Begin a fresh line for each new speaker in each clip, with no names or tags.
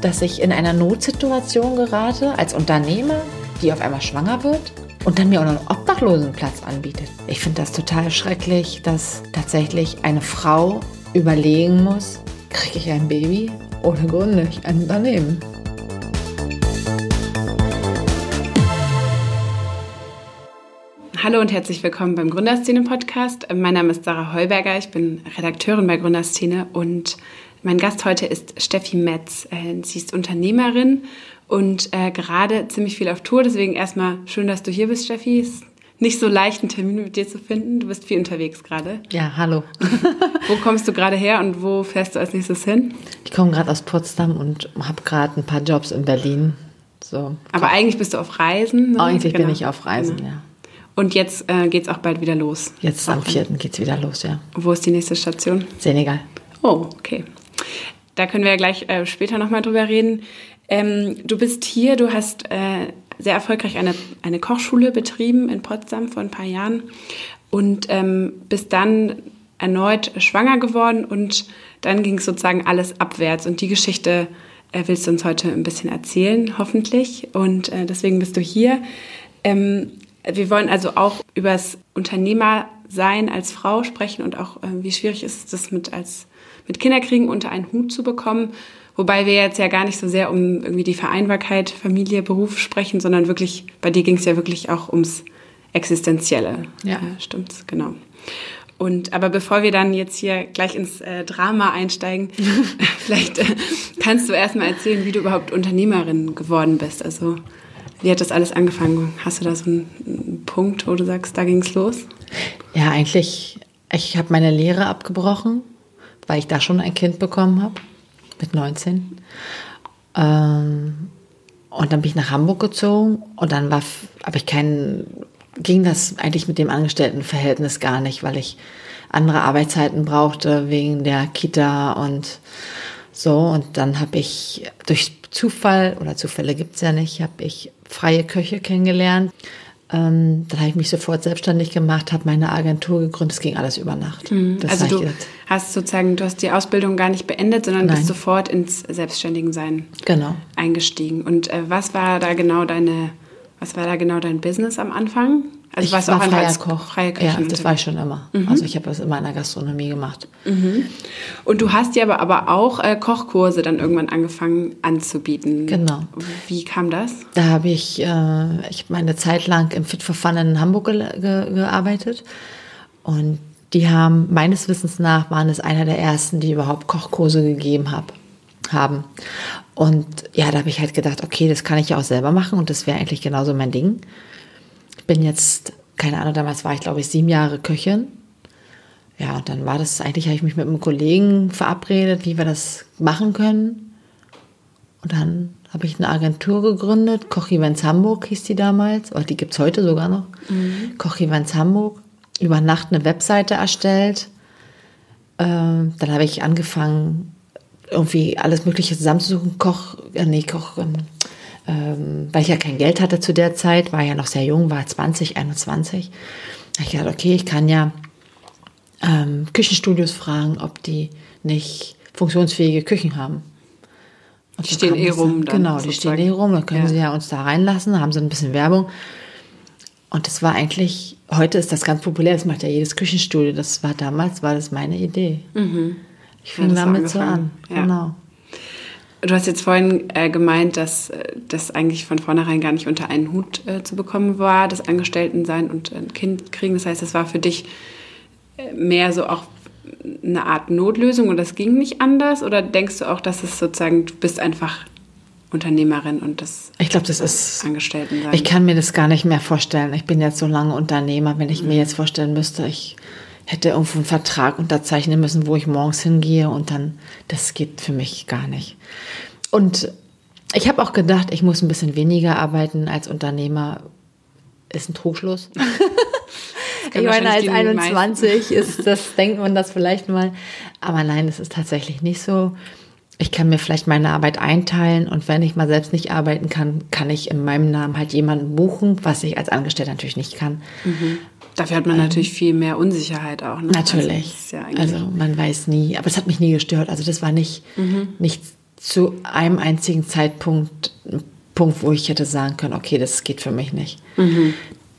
dass ich in einer Notsituation gerate als Unternehmer, die auf einmal schwanger wird und dann mir auch noch einen Obdachlosenplatz anbietet. Ich finde das total schrecklich, dass tatsächlich eine Frau überlegen muss, kriege ich ein Baby oder gründe ich ein Unternehmen?
Hallo und herzlich willkommen beim Gründerszene-Podcast. Mein Name ist Sarah Heuberger, ich bin Redakteurin bei Gründerszene und mein Gast heute ist Steffi Metz. Sie ist Unternehmerin und gerade ziemlich viel auf Tour, deswegen erstmal schön, dass du hier bist, Steffi. Es ist nicht so leicht, einen Termin mit dir zu finden. Du bist viel unterwegs gerade.
Ja, hallo.
Wo kommst du gerade her und wo fährst du als nächstes hin?
Ich komme gerade aus Potsdam und habe gerade ein paar Jobs in Berlin. So.
Aber eigentlich bist du auf Reisen? Ne?
Eigentlich bin ich auf Reisen, ja.
Und jetzt geht's auch bald wieder los?
Jetzt am 4. geht's wieder los, ja.
Wo ist die nächste Station?
Senegal.
Oh, okay. Da können wir ja gleich später nochmal drüber reden. Du bist hier, du hast sehr erfolgreich eine Kochschule betrieben in Potsdam vor ein paar Jahren und bist dann erneut schwanger geworden und dann ging es sozusagen alles abwärts. Und die Geschichte willst du uns heute ein bisschen erzählen, hoffentlich. Und deswegen bist du hier. Wir wollen also auch über das Unternehmersein als Frau sprechen und auch, wie schwierig ist es, das mit Kinderkriegen unter einen Hut zu bekommen. Wobei wir jetzt ja gar nicht so sehr um irgendwie die Vereinbarkeit, Familie, Beruf sprechen, sondern wirklich, bei dir ging es ja wirklich auch ums Existenzielle.
Ja.
Stimmt's, genau. Aber bevor wir dann jetzt hier gleich ins Drama einsteigen, vielleicht kannst du erstmal erzählen, wie du überhaupt Unternehmerin geworden bist. Also wie hat das alles angefangen? Hast du da so einen Punkt, wo du sagst, da ging's los?
Ja, eigentlich, ich habe meine Lehre abgebrochen, weil ich da schon ein Kind bekommen habe, mit 19. Und dann bin ich nach Hamburg gezogen und dann ging das eigentlich mit dem Angestelltenverhältnis gar nicht, weil ich andere Arbeitszeiten brauchte wegen der Kita und so. Und dann habe ich durch Zufall, oder Zufälle gibt es ja nicht, habe ich freie Köche kennengelernt. Dann habe ich mich sofort selbstständig gemacht, habe meine Agentur gegründet, es ging alles über Nacht.
Also du hast die Ausbildung gar nicht beendet, sondern bist sofort ins Selbstständigen-Sein eingestiegen. Und was war da genau dein Business am Anfang? Also
ich war freier Koch.
Freie Köchin.
Ja, das war ich schon immer. Also ich habe das immer in der Gastronomie gemacht.
Und du hast dir aber auch Kochkurse dann irgendwann angefangen anzubieten.
Genau.
Wie kam das?
Da habe ich meine Zeit lang im Fit for Fun in Hamburg gearbeitet. Und die haben, meines Wissens nach, waren es einer der ersten, die überhaupt Kochkurse gegeben haben. Und ja, da habe ich halt gedacht, okay, das kann ich ja auch selber machen und das wäre eigentlich genauso mein Ding. Ich bin jetzt, keine Ahnung, damals war ich, glaube ich, 7 Jahre Köchin. Ja, und dann habe ich mich mit einem Kollegen verabredet, wie wir das machen können. Und dann habe ich eine Agentur gegründet, Koch Events Hamburg hieß die damals, oder die gibt es heute sogar noch. Koch Events Hamburg, über Nacht eine Webseite erstellt. Dann habe ich angefangen, irgendwie alles Mögliche zusammenzusuchen, weil ich ja kein Geld hatte zu der Zeit, war ja noch sehr jung, war 20, 21. Da habe ich gedacht, okay, ich kann ja Küchenstudios fragen, ob die nicht funktionsfähige Küchen haben. Und
die stehen rum dann.
Genau, die stehen rum, dann können sie ja uns da reinlassen, haben so ein bisschen Werbung. Und das war eigentlich, heute ist das ganz populär, das macht ja jedes Küchenstudio. Damals war das meine Idee. Ich fing damit so an, genau.
Du hast jetzt vorhin gemeint, dass das eigentlich von vornherein gar nicht unter einen Hut zu bekommen war, das Angestelltensein und ein Kind kriegen. Das heißt, das war für dich mehr so auch eine Art Notlösung und das ging nicht anders? Oder denkst du auch, dass es sozusagen, du bist einfach Unternehmerin und das
ich glaube, das ist
Angestelltensein?
Ich kann mir das gar nicht mehr vorstellen. Ich bin jetzt so lange Unternehmer, wenn ich mir jetzt vorstellen müsste, ich hätte irgendwo einen Vertrag unterzeichnen müssen, wo ich morgens hingehe und dann, das geht für mich gar nicht. Und ich habe auch gedacht, ich muss ein bisschen weniger arbeiten als Unternehmer. Ist ein Trugschluss. Ich meine, als 21 denkt man das vielleicht mal. Aber nein, das ist tatsächlich nicht so. Ich kann mir vielleicht meine Arbeit einteilen und wenn ich mal selbst nicht arbeiten kann, kann ich in meinem Namen halt jemanden buchen, was ich als Angestellter natürlich nicht kann.
Dafür hat man natürlich viel mehr Unsicherheit auch. Ne?
Natürlich. Also man weiß nie, aber es hat mich nie gestört. Also das war nicht zu einem einzigen Zeitpunkt ein Punkt, wo ich hätte sagen können, okay, das geht für mich nicht.
Und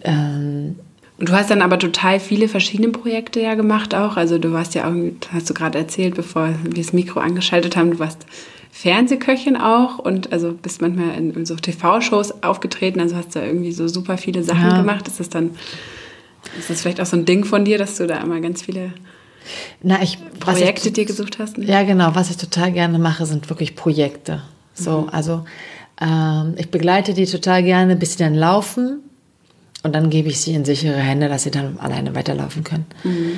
du hast dann aber total viele verschiedene Projekte ja gemacht auch. Also du warst ja auch, hast du gerade erzählt, bevor wir das Mikro angeschaltet haben, du warst Fernsehköchin auch und also bist manchmal in so TV-Shows aufgetreten. Also hast du irgendwie so super viele Sachen gemacht. Ist das vielleicht auch so ein Ding von dir, dass du da immer ganz viele Projekte dir gesucht hast? Ne?
Ja, genau. Was ich total gerne mache, sind wirklich Projekte. So, also ich begleite die total gerne, bis sie dann laufen. Und dann gebe ich sie in sichere Hände, dass sie dann alleine weiterlaufen können.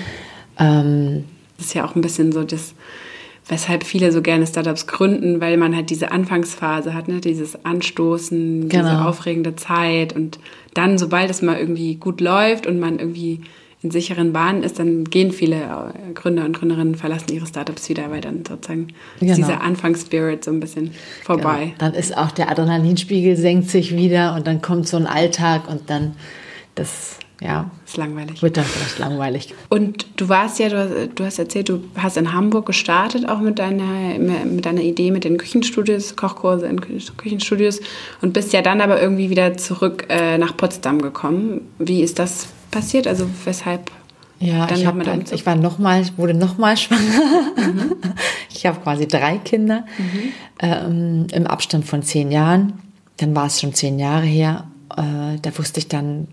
Das ist ja auch ein bisschen so das, weshalb viele so gerne Startups gründen, weil man halt diese Anfangsphase hat, ne? Dieses Anstoßen, diese aufregende Zeit. Und dann, sobald es mal irgendwie gut läuft und man irgendwie in sicheren Bahnen ist, dann gehen viele Gründer und Gründerinnen, verlassen ihre Startups wieder, weil dann sozusagen ist dieser Anfangsspirit so ein bisschen vorbei.
Genau. Dann ist auch der Adrenalinspiegel senkt sich wieder und dann kommt so ein Alltag und dann ist langweilig. Wird dann vielleicht langweilig.
Und du warst ja, du hast erzählt, du hast in Hamburg gestartet, auch mit deiner Idee mit den Küchenstudios, Kochkurse in Küchenstudios und bist ja dann aber irgendwie wieder zurück nach Potsdam gekommen. Wie ist das passiert? Also weshalb?
Ja, ich wurde nochmal schwanger. Ich habe quasi 3 Kinder im Abstand von 10 Jahren. Dann war es schon 10 Jahre her. Da wusste ich dann,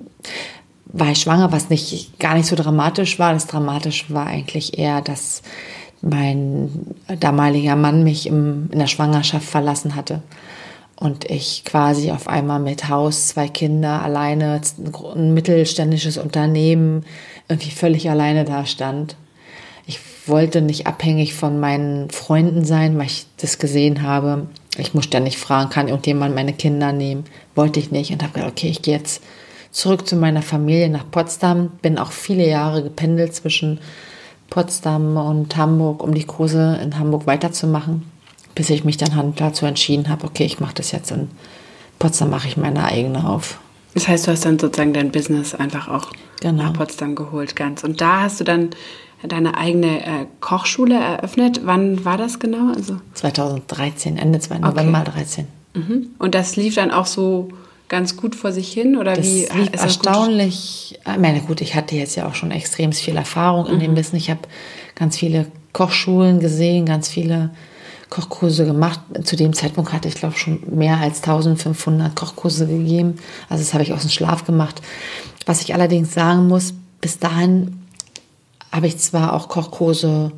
war ich schwanger, was gar nicht so dramatisch war. Das Dramatische war eigentlich eher, dass mein damaliger Mann mich in der Schwangerschaft verlassen hatte. Und ich quasi auf einmal mit Haus, 2 Kinder, alleine, ein mittelständisches Unternehmen, irgendwie völlig alleine da stand. Ich wollte nicht abhängig von meinen Freunden sein, weil ich das gesehen habe. Ich muss ständig fragen, kann irgendjemand meine Kinder nehmen? Wollte ich nicht und habe gedacht, okay, ich gehe jetzt zurück zu meiner Familie nach Potsdam. Bin auch viele Jahre gependelt zwischen Potsdam und Hamburg, um die Kurse in Hamburg weiterzumachen. Bis ich mich dann dazu entschieden habe, okay, ich mache das jetzt in Potsdam, mache ich meine eigene auf.
Das heißt, du hast dann sozusagen dein Business einfach auch nach Potsdam geholt, ganz. Und da hast du dann deine eigene Kochschule eröffnet. Wann war das genau? Also
2013, Ende November 2013.
Und das lief dann auch so ganz gut vor sich hin? Oder
das
wie
lief
ist
erstaunlich. Ich meine, gut, ich hatte jetzt ja auch schon extrem viel Erfahrung in dem Business. Ich habe ganz viele Kochschulen gesehen, ganz viele Kochkurse gemacht. Zu dem Zeitpunkt hatte ich, glaube ich, schon mehr als 1500 Kochkurse gegeben. Also das habe ich aus dem Schlaf gemacht. Was ich allerdings sagen muss, bis dahin habe ich zwar auch Kochkurse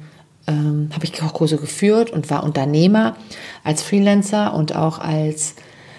geführt und war Unternehmer als Freelancer und auch als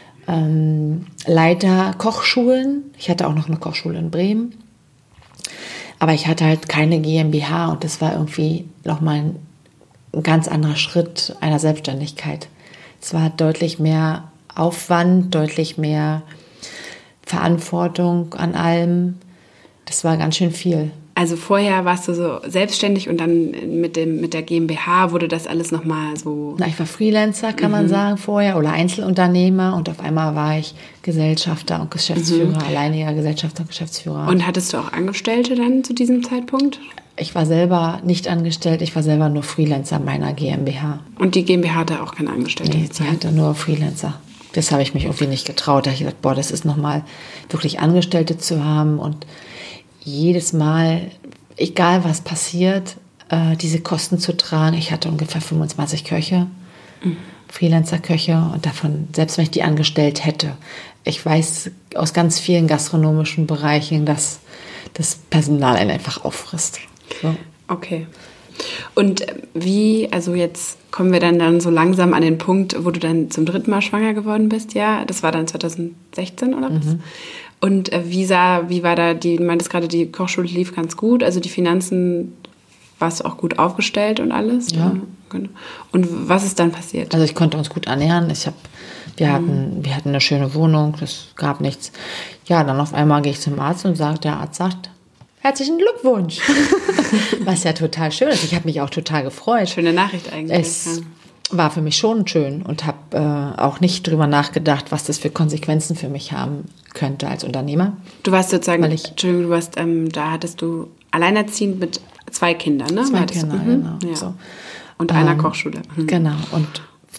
Leiter Kochschulen. Ich hatte auch noch eine Kochschule in Bremen. Aber ich hatte halt keine GmbH und das war irgendwie nochmal ein ganz anderer Schritt einer Selbstständigkeit. Es war deutlich mehr Aufwand, deutlich mehr Verantwortung an allem. Das war ganz schön viel.
Also vorher warst du so selbstständig und dann mit der GmbH wurde das alles nochmal so...
Ich war Freelancer, kann man sagen, vorher oder Einzelunternehmer und auf einmal war ich Gesellschafter und Geschäftsführer, alleiniger Gesellschafter und Geschäftsführer.
Und hattest du auch Angestellte dann zu diesem Zeitpunkt?
Ich war selber nicht angestellt, ich war selber nur Freelancer meiner GmbH.
Und die GmbH hatte auch keine Angestellte?
Nee, sie hatte nur Freelancer. Das habe ich mich irgendwie nicht getraut. Da habe ich gedacht, das ist nochmal wirklich Angestellte zu haben und jedes Mal, egal was passiert, diese Kosten zu tragen. Ich hatte ungefähr 25 Köche, Freelancer-Köche und davon, selbst wenn ich die angestellt hätte, ich weiß aus ganz vielen gastronomischen Bereichen, dass das Personal einen einfach auffrisst. So.
Okay. Und also jetzt kommen wir dann so langsam an den Punkt, wo du dann zum 3. Mal schwanger geworden bist, ja? Das war dann 2016 oder was? Und wie war da, du meintest gerade, die Kochschule lief ganz gut, also die Finanzen, warst du auch gut aufgestellt und alles?
Ja.
Und was ist dann passiert?
Also ich konnte uns gut ernähren, wir hatten eine schöne Wohnung, das gab nichts. Ja, dann auf einmal gehe ich zum Arzt und der Arzt sagt, herzlichen Glückwunsch. Was ja total schön ist. Ich habe mich auch total gefreut.
Schöne Nachricht eigentlich.
Es war für mich schon schön und habe auch nicht drüber nachgedacht, was das für Konsequenzen für mich haben könnte als Unternehmer.
Du warst sozusagen, da hattest du alleinerziehend mit 2 Kindern, ne?
2 Kinder, genau.
Ja.
So.
Und einer Kochschule.
Genau. Und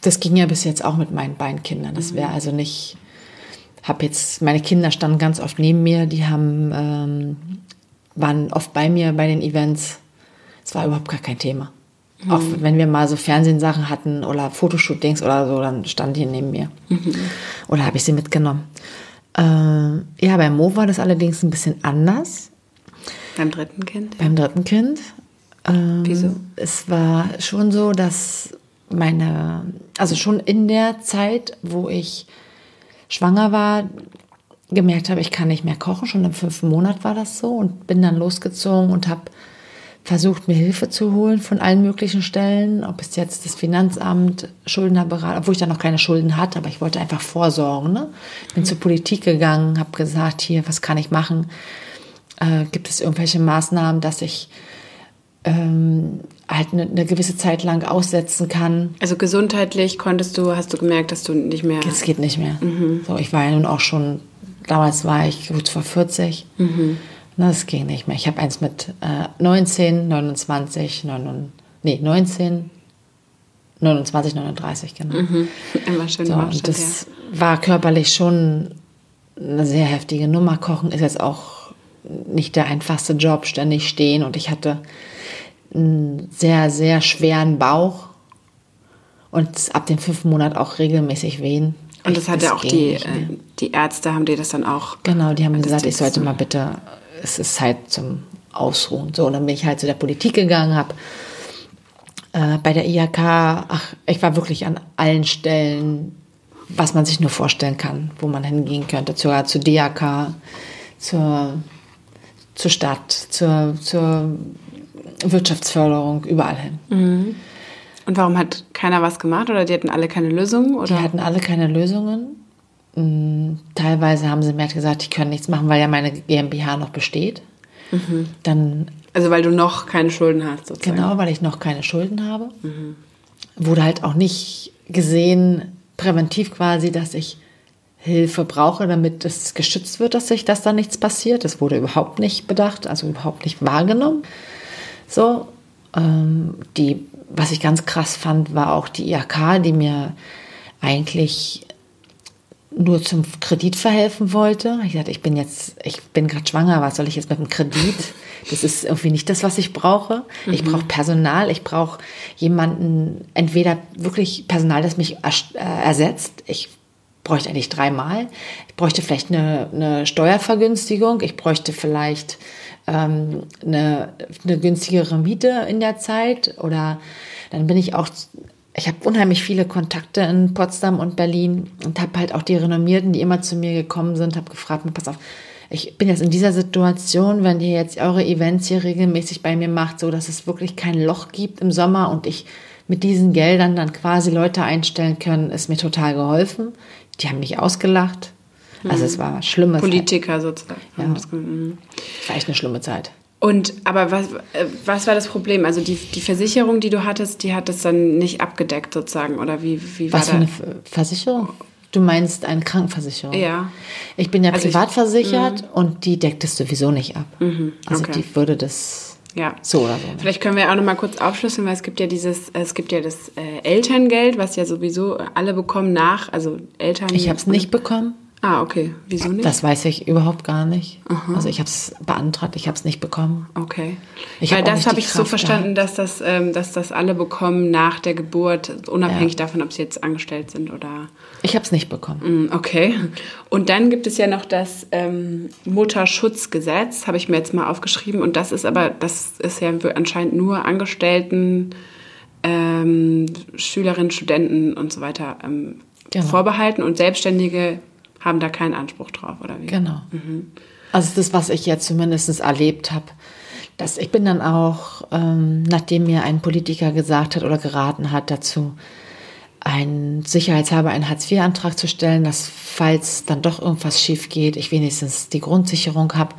Das ging ja bis jetzt auch mit meinen beiden Kindern. Das wäre also nicht, meine Kinder standen ganz oft neben mir, die waren oft bei mir bei den Events. Es war überhaupt gar kein Thema. Auch wenn wir mal so Fernsehsachen hatten oder Fotoshootings oder so, dann standen die neben mir. Oder habe ich sie mitgenommen. Ja, bei Mo war das allerdings ein bisschen anders.
Beim dritten Kind?
Beim dritten Kind.
Wieso?
Es war schon so, dass also schon in der Zeit, wo ich schwanger war, gemerkt habe, ich kann nicht mehr kochen. Schon im 5. Monat war das so und bin dann losgezogen und habe versucht, mir Hilfe zu holen von allen möglichen Stellen, ob es jetzt das Finanzamt, Schuldnerberater, obwohl ich dann noch keine Schulden hatte, aber ich wollte einfach vorsorgen. Ne? Bin zur Politik gegangen, habe gesagt, hier, was kann ich machen? Gibt es irgendwelche Maßnahmen, dass ich halt eine gewisse Zeit lang aussetzen kann? Also
gesundheitlich hast du gemerkt, dass du nicht mehr...
Es geht nicht mehr. So, ich war ja nun auch schon, damals war ich gut vor 40. Das ging nicht mehr. Ich habe eins mit 19, 29, 19, 29, 39, genau.
Immer schön
so, und das war körperlich schon eine sehr heftige Nummer. Kochen ist jetzt auch nicht der einfachste Job, ständig stehen. Und ich hatte einen sehr, sehr schweren Bauch und ab dem 5. Monat auch regelmäßig Wehen.
Und das hat ja auch die Ärzte, haben dir das dann auch...
Genau, die haben gesagt, ich sollte mal bitte... Es ist Zeit zum Ausruhen. So, und dann bin ich halt zu der Politik gegangen, habe bei der IHK, ich war wirklich an allen Stellen, was man sich nur vorstellen kann, wo man hingehen könnte, zur DHK, zur Stadt, zur Wirtschaftsförderung, überall hin.
Und warum hat keiner was gemacht oder die hatten alle keine Lösungen? Oder?
Die hatten alle keine Lösungen. Teilweise haben sie mir halt gesagt, ich kann nichts machen, weil ja meine GmbH noch besteht. Dann,
also weil du noch keine Schulden hast sozusagen.
Genau, weil ich noch keine Schulden habe. Wurde halt auch nicht gesehen, präventiv quasi, dass ich Hilfe brauche, damit es geschützt wird, dass da nichts passiert. Das wurde überhaupt nicht bedacht, also überhaupt nicht wahrgenommen. So, was ich ganz krass fand, war auch die IHK, die mir eigentlich nur zum Kredit verhelfen wollte. Ich dachte, ich bin gerade schwanger, was soll ich jetzt mit dem Kredit? Das ist irgendwie nicht das, was ich brauche. Ich brauche Personal, ich brauche jemanden, entweder wirklich Personal, das mich ersetzt. Ich bräuchte eigentlich 3-mal. Ich bräuchte vielleicht eine Steuervergünstigung. Ich bräuchte vielleicht eine günstigere Miete in der Zeit. Oder dann bin ich habe unheimlich viele Kontakte in Potsdam und Berlin und habe halt auch die Renommierten, die immer zu mir gekommen sind, habe gefragt, pass auf, ich bin jetzt in dieser Situation, wenn ihr jetzt eure Events hier regelmäßig bei mir macht, so dass es wirklich kein Loch gibt im Sommer und ich mit diesen Geldern dann quasi Leute einstellen können, ist mir total geholfen. Die haben mich ausgelacht. Also es war schlimme
Politiker sozusagen.
Ja. Es war echt eine schlimme Zeit.
Aber was war das Problem? Also die Versicherung, die du hattest, die hat das dann nicht abgedeckt sozusagen, oder wie war das?
Was für eine Versicherung? Du meinst eine Krankenversicherung?
Ja.
Ich bin ja privat versichert und die deckt es sowieso nicht ab. Also die würde das so oder so.
Vielleicht können wir auch noch mal kurz aufschlüsseln, weil es gibt ja das Elterngeld, was ja sowieso alle bekommen also Eltern.
Ich habe es nicht bekommen.
Ah, okay. Wieso nicht?
Das weiß ich überhaupt gar nicht. Aha. Also ich habe es beantragt, ich habe es nicht bekommen.
Okay. Weil das habe ich so verstanden, dass das alle bekommen nach der Geburt, unabhängig davon, ob sie jetzt angestellt sind oder...
Ich habe es nicht bekommen.
Okay. Und dann gibt es ja noch das Mutterschutzgesetz, habe ich mir jetzt mal aufgeschrieben. Und das ist ja anscheinend nur Angestellten, Schülerinnen, Studenten und so weiter vorbehalten. Und Selbstständige haben da keinen Anspruch drauf, oder wie?
Genau. Also das, was ich jetzt zumindest erlebt habe. Ich bin dann auch, nachdem mir ein Politiker gesagt hat oder geraten hat, dazu sicherheitshalber einen Hartz-IV-Antrag zu stellen, dass, falls dann doch irgendwas schief geht, ich wenigstens die Grundsicherung habe.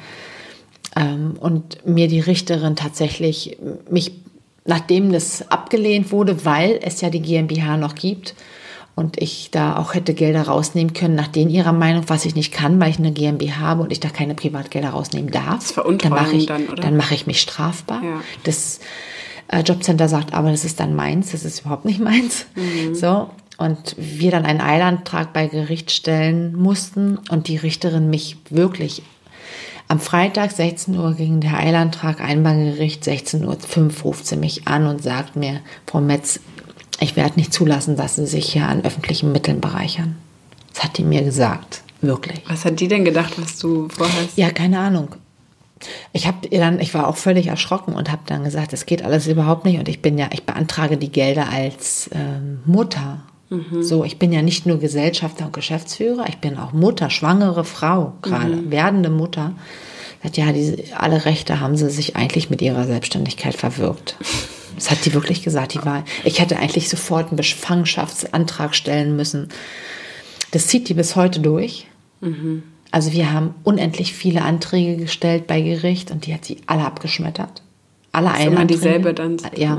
Und mir die Richterin tatsächlich nachdem das abgelehnt wurde, weil es ja die GmbH noch gibt, und ich da auch hätte Gelder rausnehmen können, nach denen ihrer Meinung, was ich nicht kann, weil ich eine GmbH habe und ich da keine Privatgelder rausnehmen darf.
Das ist Veruntreuung dann, oder?
Dann mache ich mich strafbar. Ja. Das Jobcenter sagt aber, das ist dann meins, das ist überhaupt nicht meins. So, und wir dann einen Eilantrag bei Gericht stellen mussten und die Richterin mich wirklich am Freitag 16 Uhr ging der Eilantrag ein beim Gericht, 16:05 Uhr ruft sie mich an und sagt mir, Frau Metz, ich werde nicht zulassen, dass Sie sich hier an öffentlichen Mitteln bereichern. Das hat die mir gesagt, wirklich.
Was hat die denn gedacht, was du vorhast?
Ja, keine Ahnung. Ich war auch völlig erschrocken und habe dann gesagt, das geht alles überhaupt nicht und ich beantrage die Gelder als Mutter. So, ich bin ja nicht nur Gesellschafter und Geschäftsführer, ich bin auch Mutter, schwangere Frau, gerade werdende Mutter. Sagt, ja, alle Rechte haben sie sich eigentlich mit ihrer Selbstständigkeit verwirkt. Das hat die wirklich gesagt. Ich hätte eigentlich sofort einen Befangenschaftantrag stellen müssen. Das zieht die bis heute durch. Also wir haben unendlich viele Anträge gestellt bei Gericht und die hat sie alle abgeschmettert. Alle
Ist immer dieselbe dann.
Ja.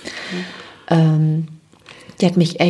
Die hat mich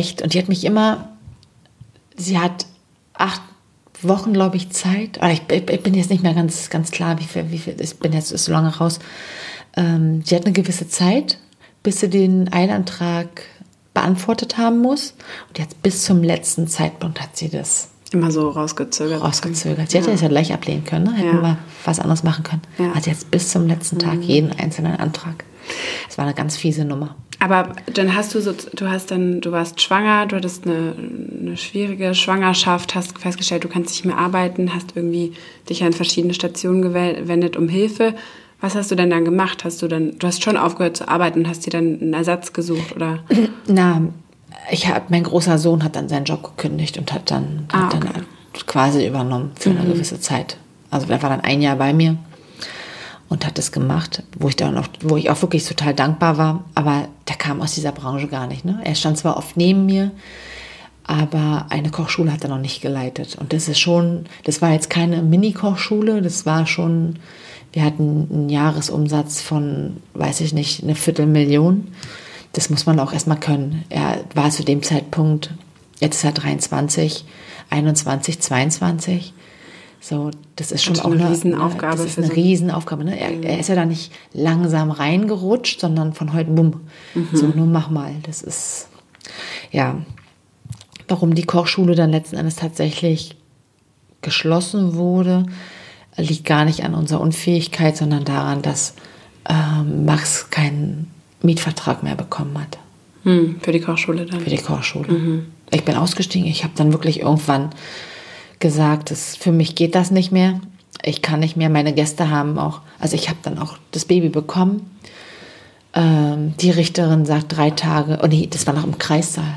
sie hat 8 Wochen, glaube ich, Zeit. Ich bin jetzt nicht mehr ganz klar, wie viel, ich bin jetzt so lange raus. Sie hat eine gewisse Zeit, bis sie den Eilantrag beantwortet haben muss. Und jetzt bis zum letzten Zeitpunkt hat sie das
immer so rausgezögert.
Sie hätte es ja gleich ablehnen können, ne? Hätten wir was anderes machen können. Ja. Also jetzt bis zum letzten Tag jeden einzelnen Antrag. Es war eine ganz fiese Nummer.
Aber dann du warst schwanger, du hattest eine schwierige Schwangerschaft, hast festgestellt, du kannst nicht mehr arbeiten, hast irgendwie dich an verschiedene Stationen gewendet um Hilfe. Was hast du denn dann gemacht? Du hast schon aufgehört zu arbeiten und hast dir dann einen Ersatz gesucht, oder?
Mein großer Sohn hat dann seinen Job gekündigt und hat dann quasi übernommen für eine gewisse Zeit. Also er war dann 1 Jahr bei mir und hat das gemacht, wo ich auch wirklich total dankbar war. Aber der kam aus dieser Branche gar nicht. Ne? Er stand zwar oft neben mir, aber eine Kochschule hat er noch nicht geleitet. Und das war jetzt keine Mini-Kochschule, wir hatten einen Jahresumsatz von, weiß ich nicht, 250.000. Das muss man auch erstmal können. Er war zu dem Zeitpunkt, jetzt ist er 23, 21, 22. So, das ist schon auch eine Riesenaufgabe. Das ist eine Riesenaufgabe. Ne? Er ist ja da nicht langsam reingerutscht, sondern von heute, bumm, so, nur mach mal. Das ist, ja, warum die Kochschule dann letzten Endes tatsächlich geschlossen wurde, liegt gar nicht an unserer Unfähigkeit, sondern daran, dass Max keinen Mietvertrag mehr bekommen hat.
Für die Kochschule dann?
Für die Kochschule. Ich bin ausgestiegen. Ich habe dann wirklich irgendwann gesagt, für mich geht das nicht mehr. Ich kann nicht mehr. Meine Gäste haben auch, also ich habe dann auch das Baby bekommen. Die Richterin sagt 3 Tage, das war noch im Kreissaal.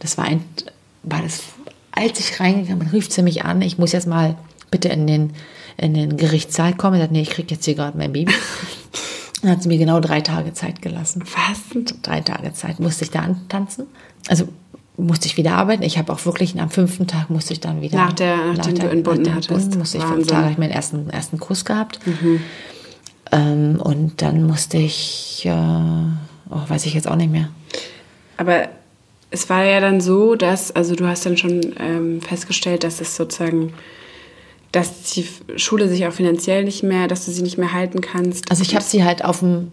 Als ich reingegangen bin, rief sie mich an, ich muss jetzt mal bitte in den Gerichtssaal kommen. Sie sagt, nee, ich kriege jetzt hier gerade mein Baby. Dann hat sie mir genau 3 Tage Zeit gelassen.
Was?
3 Tage Zeit. Musste ich da antanzen. Also musste ich wieder arbeiten. Ich habe auch wirklich am 5. Tag musste ich dann wieder...
Nachdem du entbunden hattest.
Musste ich 5 Tage, habe ich meinen ersten Kuss gehabt. Und dann musste ich... weiß ich jetzt auch nicht mehr.
Aber es war ja dann so, also du hast dann schon festgestellt, dass es sozusagen... dass die Schule sich auch finanziell dass du sie nicht mehr halten kannst.
Also ich habe sie halt auf dem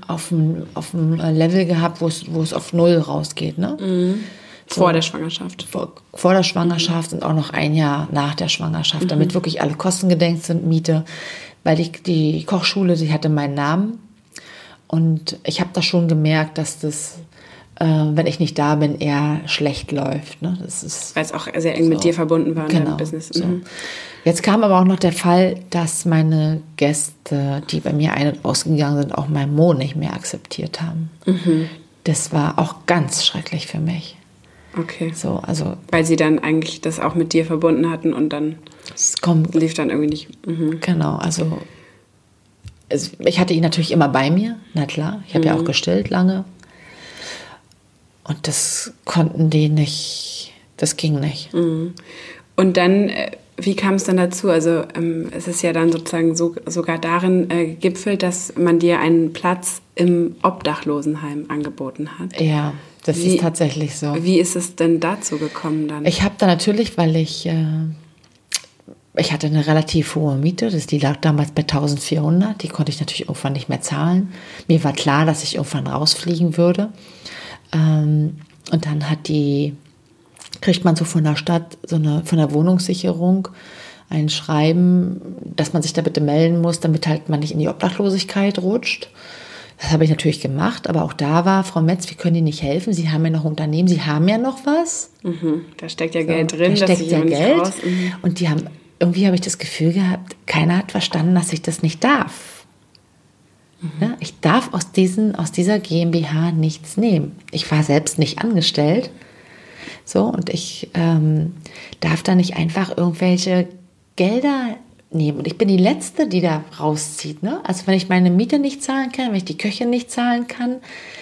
Level gehabt, wo es auf 0 rausgeht, ne?
Vor der Schwangerschaft.
Vor der Schwangerschaft und auch noch 1 Jahr nach der Schwangerschaft, damit wirklich alle Kosten gedenkt sind, Miete. Weil die Kochschule, die hatte meinen Namen und ich habe da schon gemerkt, dass das, wenn ich nicht da bin, eher schlecht läuft. Ne?
Weil es auch sehr eng mit dir verbunden war in deinem Business.
So. Jetzt kam aber auch noch der Fall, dass meine Gäste, die bei mir ein- und ausgegangen sind, auch meinen Mo nicht mehr akzeptiert haben. Das war auch ganz schrecklich für mich.
Okay.
So, also,
weil sie dann eigentlich das auch mit dir verbunden hatten und dann lief dann irgendwie nicht.
Genau, also ich hatte ihn natürlich immer bei mir, na klar. Ich habe ja auch gestillt lange. Und das konnten die nicht, das ging nicht.
Und dann, wie kam es dann dazu? Also es ist ja dann sozusagen sogar darin gegipfelt, dass man dir einen Platz im Obdachlosenheim angeboten hat.
Ja, das ist tatsächlich so.
Wie ist es denn dazu gekommen dann?
Ich habe da natürlich, weil ich hatte eine relativ hohe Miete, die lag damals bei 1.400, die konnte ich natürlich irgendwann nicht mehr zahlen. Mir war klar, dass ich irgendwann rausfliegen würde. Und dann hat die kriegt man so von der Stadt, von der Wohnungssicherung ein Schreiben, dass man sich da bitte melden muss, damit halt man nicht in die Obdachlosigkeit rutscht. Das habe ich natürlich gemacht, aber auch da war, Frau Metz, wir können Ihnen nicht helfen. Sie haben ja noch Unternehmen, Sie haben ja noch was.
Da steckt ja Geld drin.
Da steckt ja Geld. Und irgendwie habe ich das Gefühl gehabt, keiner hat verstanden, dass ich das nicht darf. Ja, ich darf aus dieser GmbH nichts nehmen. Ich war selbst nicht angestellt. So, und ich darf da nicht einfach irgendwelche Gelder nehmen. Und ich bin die Letzte, die da rauszieht. Ne? Also wenn ich meine Miete nicht zahlen kann, wenn ich die Köchin nicht zahlen kann,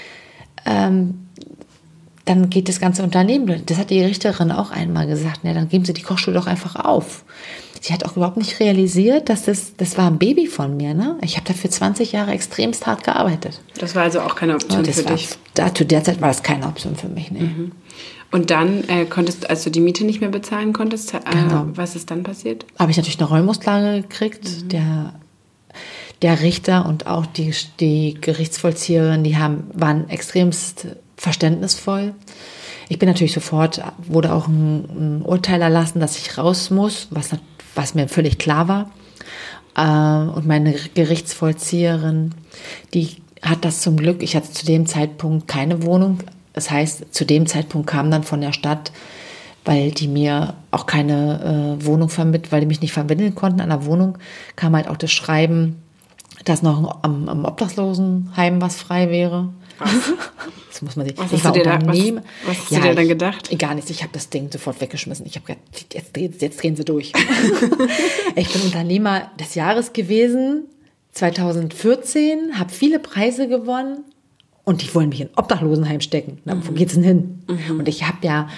dann geht das ganze Unternehmen. Das hat die Richterin auch einmal gesagt. Ja, dann geben Sie die Kochschule doch einfach auf. Sie hat auch überhaupt nicht realisiert, dass das war ein Baby von mir. Ne? Ich habe dafür 20 Jahre extremst hart gearbeitet.
Das war also auch keine Option für dich?
Zu der Zeit war das keine Option für mich. Nee.
Und dann als du die Miete nicht mehr bezahlen konntest,
genau.
Was ist dann passiert?
Habe ich natürlich eine Räumungsklage gekriegt. Der Richter und auch die Gerichtsvollzieherin, waren extremst verständnisvoll. Ich bin natürlich wurde auch ein Urteil erlassen, dass ich raus muss, was mir völlig klar war. Und meine Gerichtsvollzieherin, die hat das zum Glück, ich hatte zu dem Zeitpunkt keine Wohnung. Das heißt, zu dem Zeitpunkt kam dann von der Stadt, weil die mir auch keine Wohnung weil die mich nicht vermitteln konnten an der Wohnung, kam halt auch das Schreiben, dass noch am Obdachlosenheim was frei wäre. Das muss man sich.
Was hast du dir dann gedacht?
Gar nichts. Ich habe das Ding sofort weggeschmissen. Ich habe gedacht, jetzt drehen sie durch. Ich bin Unternehmer des Jahres gewesen, 2014, habe viele Preise gewonnen und die wollen mich in Obdachlosenheim stecken. Na, wo geht's denn hin? Und ich habe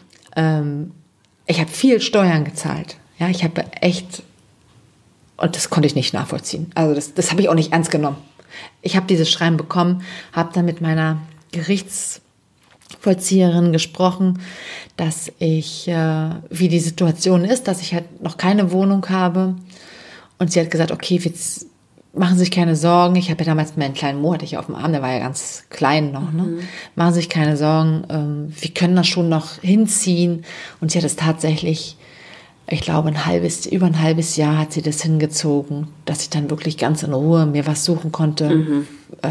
viel Steuern gezahlt. Ja, ich habe echt, und das konnte ich nicht nachvollziehen. Also das habe ich auch nicht ernst genommen. Ich habe dieses Schreiben bekommen, habe dann mit meiner Gerichtsvollzieherin gesprochen, dass wie die Situation ist, dass ich halt noch keine Wohnung habe. Und sie hat gesagt, okay, jetzt machen Sie sich keine Sorgen. Ich habe ja damals meinen kleinen Mo, hatte ich auf dem Arm, der war ja ganz klein noch. Ne? Machen Sie sich keine Sorgen, wir können das schon noch hinziehen. Und sie hat es tatsächlich, ich glaube, über ein halbes Jahr hat sie das hingezogen, dass ich dann wirklich ganz in Ruhe mir was suchen konnte.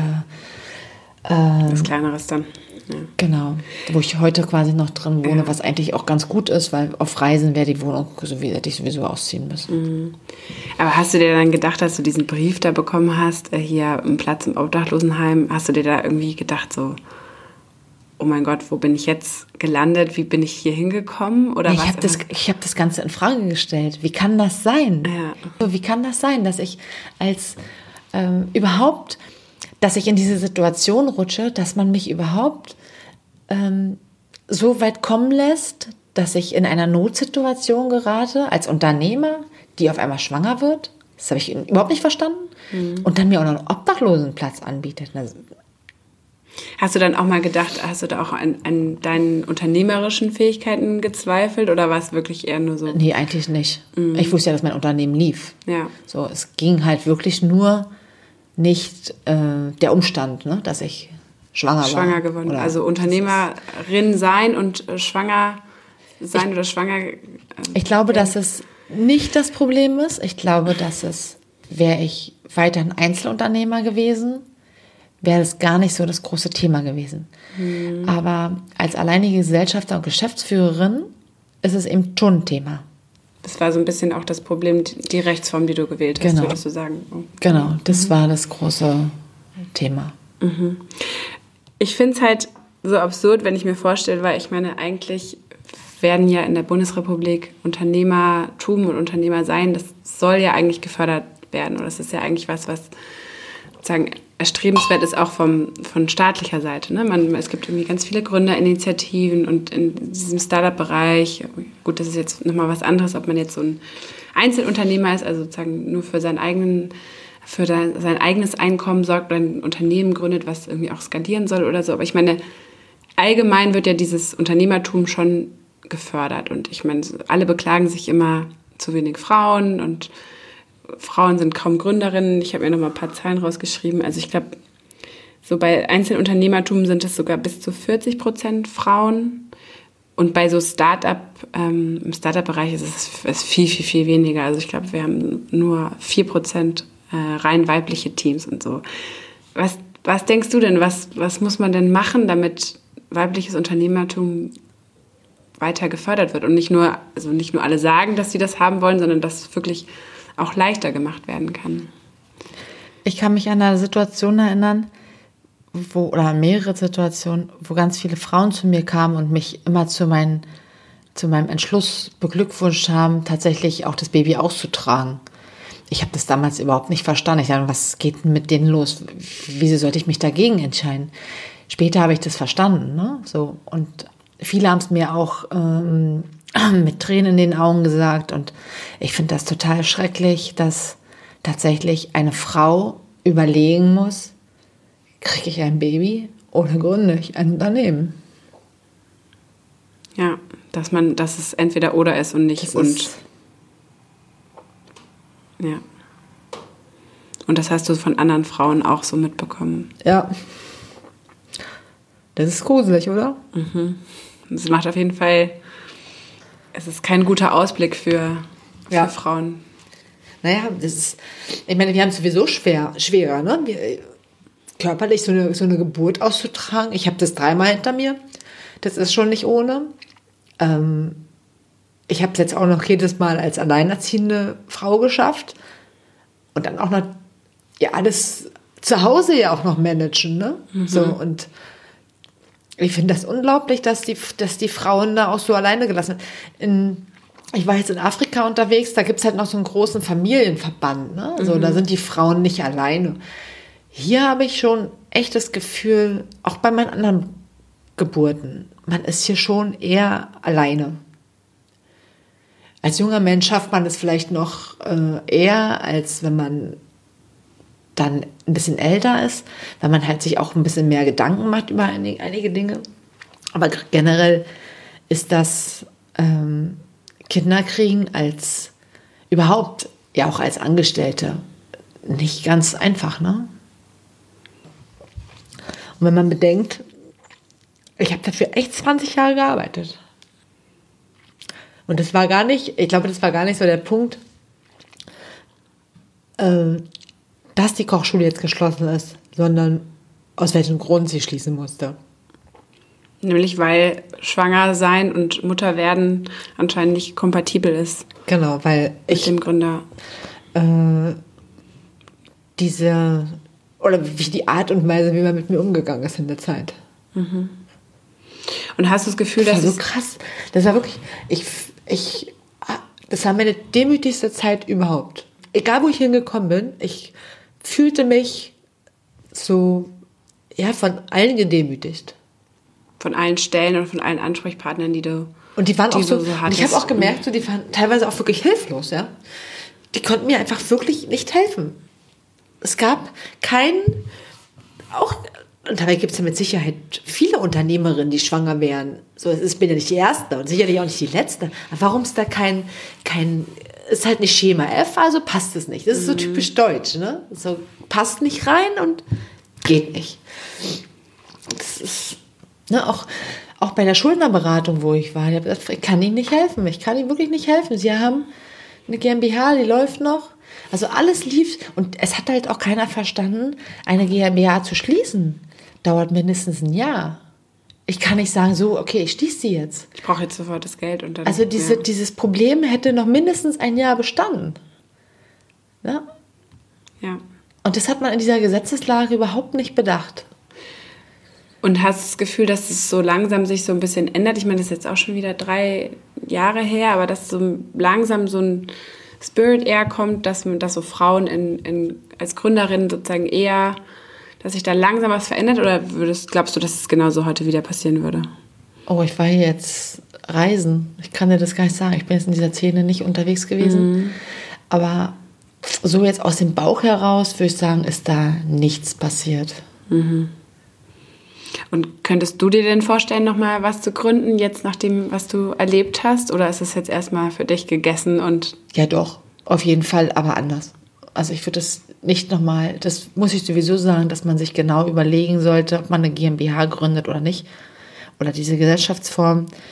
Was Kleineres dann. Ja.
Genau, wo ich heute quasi noch drin wohne, was eigentlich auch ganz gut ist, weil auf Reisen wäre die Wohnung hätte ich sowieso ausziehen müssen.
Aber hast du dir dann gedacht, dass du diesen Brief da bekommen hast, hier einen Platz im Obdachlosenheim, hast du dir da irgendwie gedacht so, oh mein Gott, wo bin ich jetzt gelandet? Wie bin ich hier hingekommen? Oder
ich habe das Ganze in Frage gestellt. Wie kann das sein?
Ja.
Wie kann das sein, dass ich dass ich in diese Situation rutsche, dass man mich überhaupt so weit kommen lässt, dass ich in einer Notsituation gerate, als Unternehmer, die auf einmal schwanger wird? Das habe ich überhaupt nicht verstanden. Und dann mir auch noch einen Obdachlosenplatz anbietet.
Hast du dann auch mal gedacht, hast du da auch an deinen unternehmerischen Fähigkeiten gezweifelt oder war es wirklich eher nur so?
Nee, eigentlich nicht. Ich wusste ja, dass mein Unternehmen lief.
Ja.
So, es ging halt wirklich nur nicht der Umstand, ne, dass ich schwanger war.
Schwanger geworden. Also Unternehmerin sein und schwanger sein oder schwanger.
Ich glaube, dass es nicht das Problem ist. Ich glaube, wäre ich weiter ein Einzelunternehmer gewesen, wäre das gar nicht so das große Thema gewesen. Aber als alleinige Gesellschafter und Geschäftsführerin ist es eben schon ein Thema.
Das war so ein bisschen auch das Problem, die Rechtsform, die du gewählt hast, würdest du sagen. Oh.
Genau, das war das große Thema.
Ich finde es halt so absurd, wenn ich mir vorstelle, weil ich meine, eigentlich werden ja in der Bundesrepublik Unternehmertum und Unternehmersein, das soll ja eigentlich gefördert werden. Und das ist ja eigentlich was sozusagen erstrebenswert ist, auch von staatlicher Seite. Ne? Es gibt irgendwie ganz viele Gründerinitiativen und in diesem Startup-Bereich, gut, das ist jetzt nochmal was anderes, ob man jetzt so ein Einzelunternehmer ist, also sozusagen nur für sein eigenes Einkommen sorgt oder ein Unternehmen gründet, was irgendwie auch skalieren soll oder so. Aber ich meine, allgemein wird ja dieses Unternehmertum schon gefördert. Und ich meine, alle beklagen sich immer zu wenig Frauen und Frauen sind kaum Gründerinnen. Ich habe mir noch mal ein paar Zahlen rausgeschrieben. Also ich glaube, so bei Einzelunternehmertum sind es sogar bis zu 40% Frauen. Und bei so im Startup-Bereich ist es viel, viel, viel weniger. Also ich glaube, wir haben nur 4% rein weibliche Teams und so. Was denkst du denn, was muss man denn machen, damit weibliches Unternehmertum weiter gefördert wird? Und nicht nur alle sagen, dass sie das haben wollen, sondern dass es wirklich auch leichter gemacht werden kann.
Ich kann mich an eine Situation erinnern, oder mehrere Situationen, wo ganz viele Frauen zu mir kamen und mich immer zu meinem Entschluss beglückwünscht haben, tatsächlich auch das Baby auszutragen. Ich habe das damals überhaupt nicht verstanden. Ich dachte, was geht denn mit denen los? Wieso sollte ich mich dagegen entscheiden? Später habe ich das verstanden, ne? So, und viele haben es mir auch mit Tränen in den Augen gesagt. Und ich finde das total schrecklich, dass tatsächlich eine Frau überlegen muss, kriege ich ein Baby oder gründe ich ein Unternehmen?
Ja, dass es entweder oder ist und nicht ja. Und das hast du von anderen Frauen auch so mitbekommen.
Ja. Das ist gruselig, oder?
Mhm. Es macht auf jeden Fall, es ist kein guter Ausblick für Frauen.
Naja, ich meine, wir haben es sowieso schwerer, ne? Körperlich so eine Geburt auszutragen. Ich habe das 3-mal hinter mir. Das ist schon nicht ohne. Ich habe es jetzt auch noch jedes Mal als alleinerziehende Frau geschafft. Und dann auch noch alles zu Hause ja auch noch managen, ne? Mhm. So, und ich finde das unglaublich, dass die Frauen da auch so alleine gelassen werden. Ich war jetzt in Afrika unterwegs, da gibt es halt noch so einen großen Familienverband, ne? So, da sind die Frauen nicht alleine. Hier habe ich schon echt das Gefühl, auch bei meinen anderen Geburten, man ist hier schon eher alleine. Als junger Mensch schafft man es vielleicht noch eher, als wenn man dann ein bisschen älter ist, weil man halt sich auch ein bisschen mehr Gedanken macht über einige Dinge. Aber generell ist das Kinderkriegen als überhaupt, ja auch als Angestellte, nicht ganz einfach, ne? Und wenn man bedenkt, ich habe dafür echt 20 Jahre gearbeitet. Und das war gar nicht so der Punkt, dass die Kochschule jetzt geschlossen ist, sondern aus welchem Grund sie schließen musste.
Nämlich, weil schwanger sein und Mutter werden anscheinend nicht kompatibel ist.
Genau, weil
mit dem Gründer.
Wie die Art und Weise, wie man mit mir umgegangen ist in der Zeit.
Mhm. Und hast du das Gefühl, dass
das war so krass. Das war wirklich, das war meine demütigste Zeit überhaupt. Egal, wo ich hingekommen bin, ich fühlte mich so, von allen gedemütigt.
Von allen Stellen und von allen Ansprechpartnern, die du
Und die waren auch so,
hattest.
Und ich habe auch gemerkt, die waren teilweise auch wirklich hilflos, ja. Die konnten mir einfach wirklich nicht helfen. Es gab und dabei gibt es ja mit Sicherheit viele Unternehmerinnen, die schwanger wären. So, bin ja nicht die Erste und sicherlich auch nicht die Letzte. Aber warum ist da ist halt nicht Schema F, also passt es nicht. Das ist so typisch deutsch, ne? So, passt nicht rein und geht nicht. Das ist, ne, auch bei der Schuldnerberatung, wo ich war, ich kann Ihnen nicht helfen. Ich kann Ihnen wirklich nicht helfen. Sie haben eine GmbH, die läuft noch. Also alles lief und es hat halt auch keiner verstanden, eine GmbH zu schließen. Dauert mindestens ein Jahr. Ich kann nicht sagen, so, okay, ich schließe sie jetzt.
Ich brauche jetzt sofort das Geld. Und dann,
also dieses Problem hätte noch mindestens ein Jahr bestanden. Ja?
Ja.
Und das hat man in dieser Gesetzeslage überhaupt nicht bedacht.
Und hast du das Gefühl, dass es so langsam sich so ein bisschen ändert? Ich meine, das ist jetzt auch schon wieder 3 Jahre her, aber dass so langsam so ein Spirit eher kommt, dass so Frauen als Gründerinnen sozusagen eher, dass sich da langsam was verändert? Oder glaubst du, dass es genauso heute wieder passieren würde?
Oh, ich war hier jetzt reisen. Ich kann dir das gar nicht sagen. Ich bin jetzt in dieser Szene nicht unterwegs gewesen. Mhm. Aber so jetzt aus dem Bauch heraus, würde ich sagen, ist da nichts passiert.
Mhm. Und könntest du dir denn vorstellen, nochmal was zu gründen, jetzt nach dem, was du erlebt hast? Oder ist es jetzt erstmal für dich gegessen?
Ja doch, auf jeden Fall, aber anders. Also ich würde das nicht nochmal, das muss ich sowieso sagen, dass man sich genau überlegen sollte, ob man eine GmbH gründet oder nicht. Oder diese Gesellschaftsform.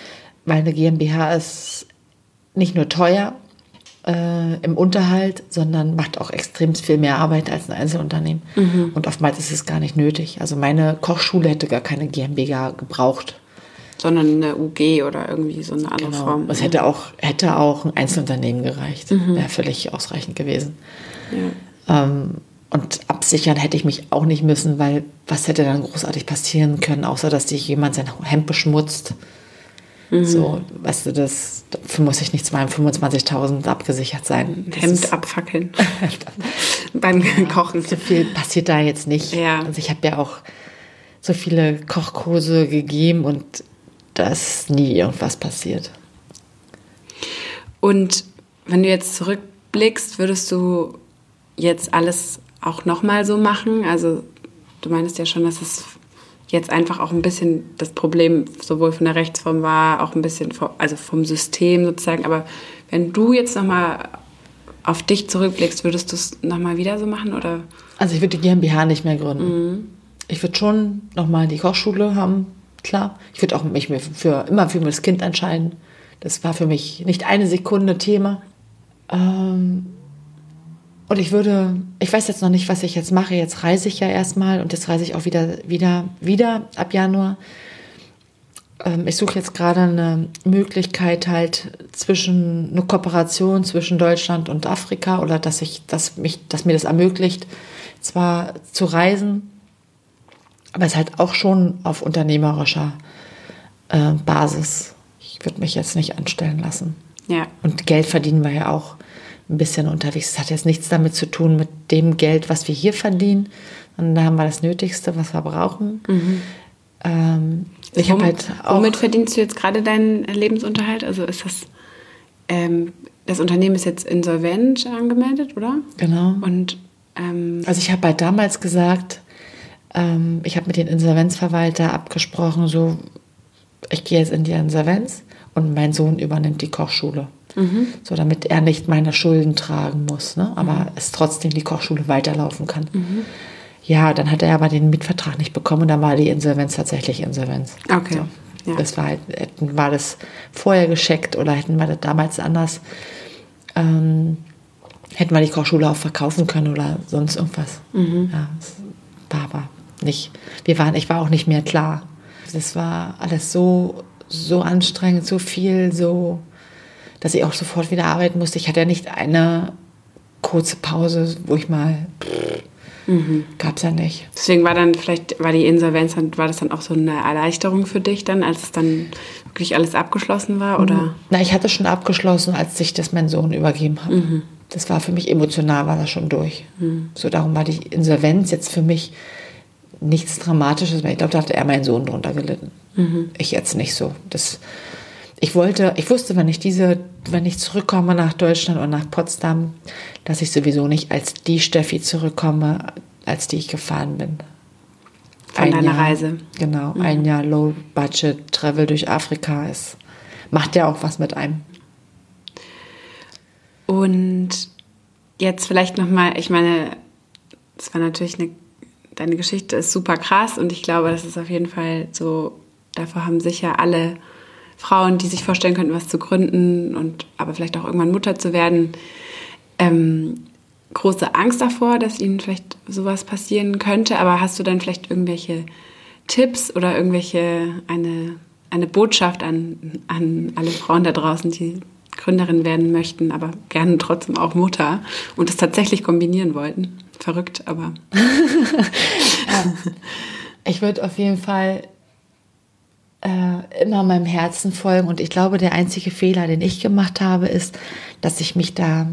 weil eine GmbH ist nicht nur teuer im Unterhalt, sondern macht auch extrem viel mehr Arbeit als ein Einzelunternehmen. Und oftmals ist es gar nicht nötig. Also meine Kochschule hätte gar keine GmbH gebraucht.
Sondern eine UG oder irgendwie so eine andere Form.
Es hätte auch ein Einzelunternehmen gereicht. Wäre völlig ausreichend gewesen. Ja. Und absichern hätte ich mich auch nicht müssen, weil was hätte dann großartig passieren können, außer dass sich jemand sein Hemd beschmutzt. So, weißt du, dafür muss ich nicht 25.000 abgesichert sein.
Hemd abfackeln. Beim Kochen.
So viel passiert da jetzt nicht.
Ja.
Also ich habe ja auch so viele Kochkurse gegeben und da ist nie irgendwas passiert.
Und wenn du jetzt zurückblickst, würdest du jetzt alles auch nochmal so machen? Also du meinst ja schon, dass es jetzt einfach auch ein bisschen das Problem sowohl von der Rechtsform war, auch ein bisschen vom System sozusagen. Aber wenn du jetzt nochmal auf dich zurückblickst, würdest du es nochmal wieder so machen? Oder?
Also ich würde die GmbH nicht mehr gründen. Ich würde schon nochmal die Kochschule haben, klar. Ich würde auch mich immer für das Kind entscheiden. Das war für mich nicht eine Sekunde Thema. Und ich weiß jetzt noch nicht, was ich jetzt mache. Jetzt reise ich ja erstmal und jetzt reise ich auch wieder ab Januar. Ich suche jetzt gerade eine Möglichkeit eine Kooperation zwischen Deutschland und Afrika oder dass mir das ermöglicht, zwar zu reisen, aber es halt auch schon auf unternehmerischer Basis. Ich würde mich jetzt nicht anstellen lassen.
Ja. Und
Geld verdienen wir ja auch ein bisschen unterwegs. Das hat jetzt nichts damit zu tun mit dem Geld, was wir hier verdienen. Und da haben wir das Nötigste, was wir brauchen.
Womit verdienst du jetzt gerade deinen Lebensunterhalt? Also ist das Unternehmen ist jetzt insolvent angemeldet, oder?
Genau.
Und
also ich habe halt damals gesagt, ich habe mit den Insolvenzverwalter abgesprochen, so ich gehe jetzt in die Insolvenz und mein Sohn übernimmt die Kochschule. So, damit er nicht meine Schulden tragen muss, ne? Aber es trotzdem die Kochschule weiterlaufen kann. Ja, dann hat er aber den Mietvertrag nicht bekommen und dann war die Insolvenz tatsächlich Insolvenz.
Okay.
So. Ja. Das war das vorher gescheckt oder hätten wir das damals anders, hätten wir die Kochschule auch verkaufen können oder sonst irgendwas. Ja, das war aber nicht. Ich war auch nicht mehr klar. Das war alles so anstrengend, so viel, dass ich auch sofort wieder arbeiten musste. Ich hatte ja nicht eine kurze Pause, wo ich mal... Gab's ja nicht.
Deswegen war die Insolvenz, war das dann auch so eine Erleichterung für dich dann, als es dann wirklich alles abgeschlossen war, oder?
Na, ich hatte schon abgeschlossen, als ich das meinen Sohn übergeben habe. Das war für mich emotional, war das schon durch. So, darum war die Insolvenz jetzt für mich nichts Dramatisches, weil ich glaube, da hatte er meinen Sohn drunter gelitten. Ich jetzt nicht so. Ich wusste, wenn ich zurückkomme nach Deutschland und nach Potsdam, dass ich sowieso nicht als die Steffi zurückkomme, als die ich gefahren bin.
Von deiner Reise.
Genau, ein Jahr Low-Budget-Travel durch Afrika macht ja auch was mit einem.
Und jetzt vielleicht nochmal, ich meine, das war natürlich deine Geschichte ist super krass und ich glaube, das ist auf jeden Fall so, davor haben sicher alle Frauen, die sich vorstellen könnten, was zu gründen aber vielleicht auch irgendwann Mutter zu werden, große Angst davor, dass ihnen vielleicht sowas passieren könnte. Aber hast du dann vielleicht irgendwelche Tipps oder eine Botschaft an alle Frauen da draußen, die Gründerin werden möchten, aber gerne trotzdem auch Mutter und das tatsächlich kombinieren wollten? Verrückt, aber...
Ich würde auf jeden Fall immer meinem Herzen folgen. Und ich glaube, der einzige Fehler, den ich gemacht habe, ist, dass ich mich da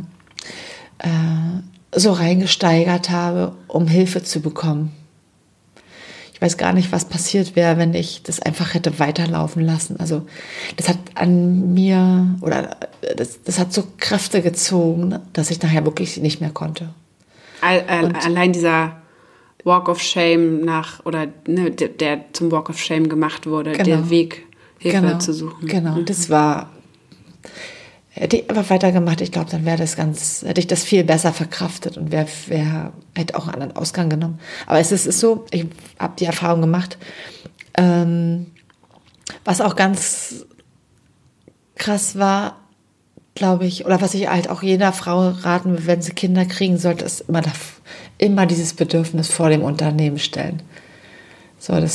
so reingesteigert habe, um Hilfe zu bekommen. Ich weiß gar nicht, was passiert wäre, wenn ich das einfach hätte weiterlaufen lassen. Also das hat an mir, oder das hat so Kräfte gezogen, ne, dass ich nachher wirklich nicht mehr konnte.
Allein dieser Walk of Shame der zum Walk of Shame gemacht wurde, genau. Der Weg, Hilfe zu suchen.
Genau, das war, hätte ich aber weitergemacht, ich glaube, dann hätte ich das viel besser verkraftet und hätte auch einen anderen Ausgang genommen. Aber es ist so, ich habe die Erfahrung gemacht, was auch ganz krass war, glaube ich, oder was ich halt auch jeder Frau raten will, wenn sie Kinder kriegen sollte, ist immer dieses Bedürfnis vor dem Unternehmen stellen. So, ein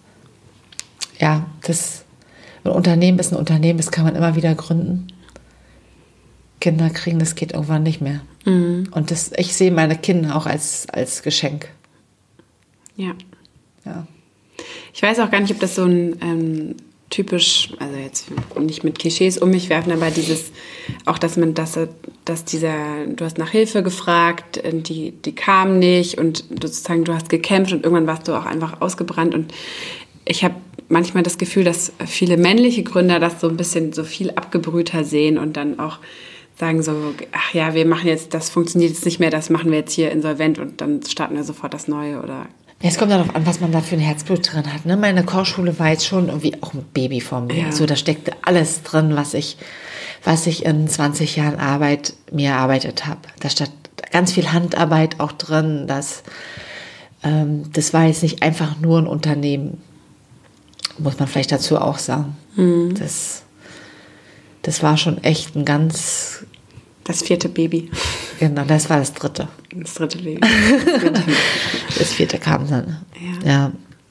Unternehmen ist ein Unternehmen, das kann man immer wieder gründen. Kinder kriegen, das geht irgendwann nicht mehr. Mhm. Und ich sehe meine Kinder auch als Geschenk.
Ja.
Ja.
Ich weiß auch gar nicht, ob das so ein typisch, also jetzt nicht mit Klischees um mich werfen, aber dieses, auch du hast nach Hilfe gefragt, die kam nicht und sozusagen du hast gekämpft und irgendwann warst du auch einfach ausgebrannt und ich habe manchmal das Gefühl, dass viele männliche Gründer das so ein bisschen so viel abgebrühter sehen und dann auch sagen so, ach ja, wir machen jetzt, das funktioniert jetzt nicht mehr, das machen wir jetzt hier insolvent und dann starten wir sofort das Neue oder...
Es kommt darauf an, was man da für ein Herzblut drin hat. Ne? Meine Kochschule war jetzt schon irgendwie auch ein Baby von mir.
Ja.
So, da steckte alles drin, was ich in 20 Jahren Arbeit mir erarbeitet habe. Da stand ganz viel Handarbeit auch drin. Das war jetzt nicht einfach nur ein Unternehmen. Muss man vielleicht dazu auch sagen. Mhm. Das war schon echt ein ganz...
Das 4. Baby.
Genau, das war das 3.
Das 3. Baby.
Das 4. kam dann. Ja.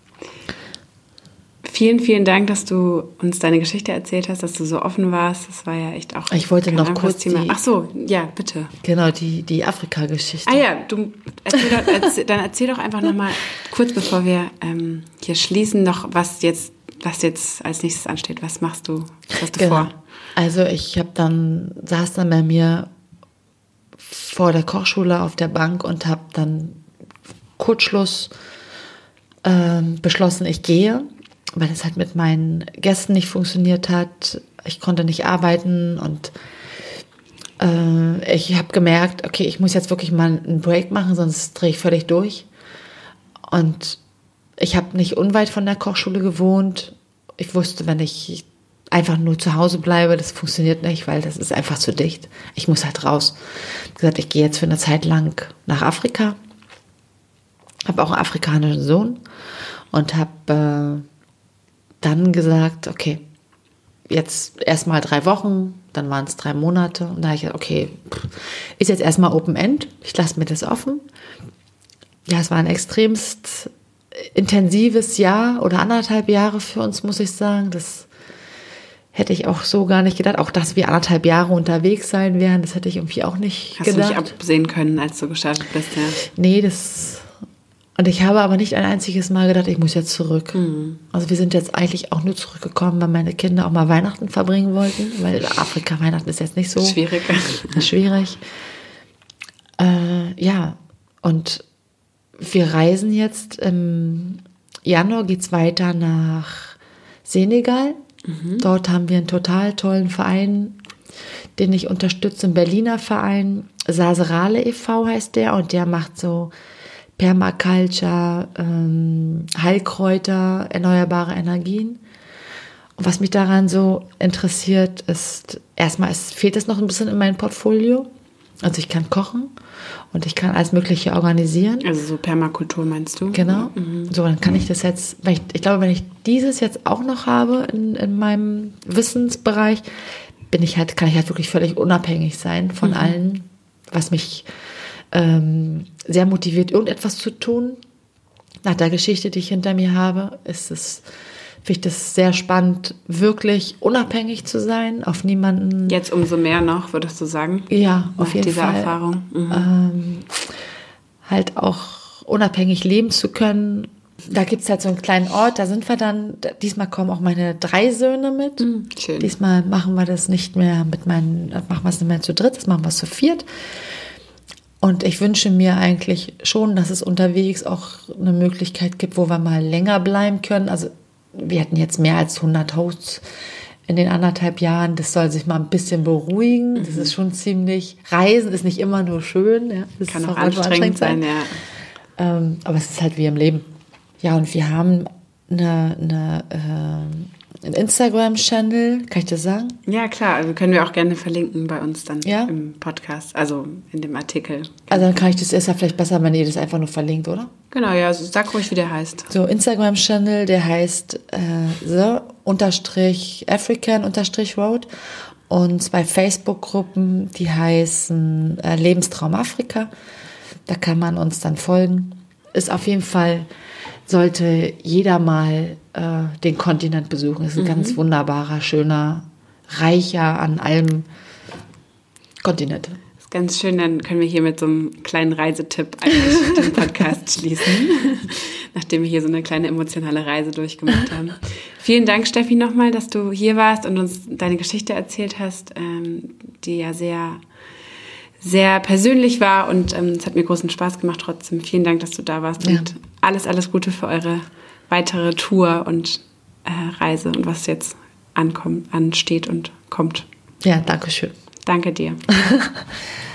Vielen, vielen Dank, dass du uns deine Geschichte erzählt hast, dass du so offen warst. Das war ja echt auch...
Ich wollte noch kurz
Thema. Ach so, ja, bitte.
Genau, die Afrika-Geschichte.
Ah ja, dann erzähl doch einfach nochmal, kurz bevor wir hier schließen, noch was jetzt als nächstes ansteht. Was machst du? Was hast du vor?
Also ich saß dann bei mir vor der Kochschule auf der Bank und habe dann Kurzschluss beschlossen, ich gehe, weil es halt mit meinen Gästen nicht funktioniert hat. Ich konnte nicht arbeiten und ich habe gemerkt, okay, ich muss jetzt wirklich mal einen Break machen, sonst drehe ich völlig durch. Und ich habe nicht unweit von der Kochschule gewohnt. Ich wusste, wenn ich einfach nur zu Hause bleibe, das funktioniert nicht, weil das ist einfach zu dicht. Ich muss halt raus. Ich habe gesagt, ich gehe jetzt für eine Zeit lang nach Afrika. Habe auch einen afrikanischen Sohn und habe dann gesagt, okay, jetzt erstmal 3 Wochen, dann waren es 3 Monate. Und da habe ich gesagt, okay, ist jetzt erstmal Open End. Ich lasse mir das offen. Ja, es war ein extremst intensives Jahr oder 1,5 Jahre für uns, muss ich sagen. Das hätte ich auch so gar nicht gedacht. Auch, dass wir 1,5 Jahre unterwegs sein werden, das hätte ich irgendwie auch nicht gedacht.
Hast du nicht absehen können, als du gestartet bist, ja?
Nee, und ich habe aber nicht ein einziges Mal gedacht, ich muss jetzt zurück. Mhm. Also wir sind jetzt eigentlich auch nur zurückgekommen, weil meine Kinder auch mal Weihnachten verbringen wollten, weil Afrika Weihnachten ist jetzt nicht so schwierig. Ja, und wir reisen jetzt im Januar, geht's weiter nach Senegal. Mhm. Dort haben wir einen total tollen Verein, den ich unterstütze, einen Berliner Verein. Saserale e.V. heißt der und der macht so Permaculture, Heilkräuter, erneuerbare Energien. Und was mich daran so interessiert, ist, erstmal fehlt es noch ein bisschen in meinem Portfolio. Also ich kann kochen und ich kann alles Mögliche organisieren.
Also so Permakultur meinst du?
Genau. Mhm. So, dann kann ich das jetzt, ich glaube, wenn ich dieses jetzt auch noch habe in meinem Wissensbereich, kann ich halt wirklich völlig unabhängig sein von allen, was mich sehr motiviert, irgendetwas zu tun. Nach der Geschichte, die ich hinter mir habe, finde ich das sehr spannend, wirklich unabhängig zu sein, auf niemanden.
Jetzt umso mehr noch, würdest du sagen?
Ja, auf jeden Fall.
Diese Erfahrung. Mhm.
Halt auch unabhängig leben zu können. Da gibt es halt so einen kleinen Ort, da sind wir dann, diesmal kommen auch meine 3 Söhne mit.
Schön.
Diesmal machen wir das nicht mehr machen wir es nicht mehr zu dritt, das machen wir es zu 4. Und ich wünsche mir eigentlich schon, dass es unterwegs auch eine Möglichkeit gibt, wo wir mal länger bleiben können. Also wir hatten jetzt mehr als 100 Hosts in den 1,5 Jahren. Das soll sich mal ein bisschen beruhigen. Das ist schon ziemlich... Reisen ist nicht immer nur schön. Ja. Das
kann auch anstrengend sein, ja.
Aber es ist halt wie im Leben. Ja, und wir haben eine einen Instagram-Channel, kann ich das sagen?
Ja, klar, also können wir auch gerne verlinken bei uns dann
Ja?
im Podcast, also in dem Artikel.
Also dann kann ich das, ist ja vielleicht besser, wenn ihr das einfach nur verlinkt, oder?
Genau, ja, also sag ruhig, wie der heißt.
So, Instagram-Channel, der heißt the_African_Road und 2 Facebook-Gruppen, die heißen Lebenstraum Afrika. Da kann man uns dann folgen. Ist auf jeden Fall, sollte jeder mal den Kontinent besuchen. Ist ein ganz wunderbarer, schöner, reicher an allem Kontinent.
Das ist ganz schön, dann können wir hier mit so einem kleinen Reisetipp eigentlich den Podcast schließen, nachdem wir hier so eine kleine emotionale Reise durchgemacht haben. Vielen Dank, Steffi, nochmal, dass du hier warst und uns deine Geschichte erzählt hast, die ja sehr, sehr persönlich war und es hat mir großen Spaß gemacht trotzdem. Vielen Dank, dass du da warst und alles Gute für eure weitere Tour und Reise und was jetzt ansteht und kommt.
Ja, danke schön.
Danke dir.